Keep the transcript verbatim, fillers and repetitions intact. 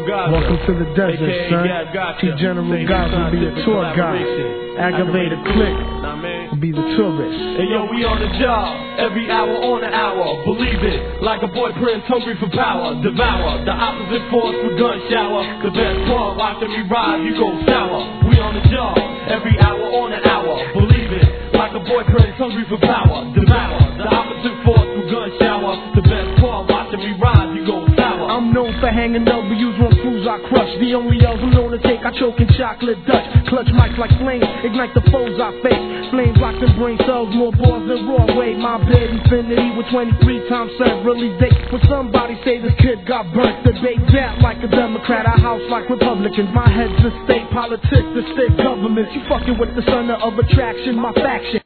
Gaza. Welcome to the desert, A K A son. Gab Gotcha. See General Gaza will be a tour guide. Aggravator Click will be the tourist. Hey yo, we on the job, every hour on the hour. Believe it, like a boy prince hungry for power. Devour the opposite force with gun shower. The best part, watching me ride, you go sour. We on the job, every hour on the hour. Believe it, like a boy prince hungry for power. Devour the opposite force with gun shower. The best part, watching me ride, you go sour. I'm known for hanging W's on crews I crush. The only L's I'm known to take, I choke in chocolate Dutch. Clutch mics like flames, ignite the foes I face. Flames rocks and brain cells, more balls than raw weight. My bed infinity with twenty-three times severally date. When somebody say this kid got burnt, debate that like a Democrat, I house like Republicans. My head's the state politics, the state government. You fucking with the center of attraction, my faction.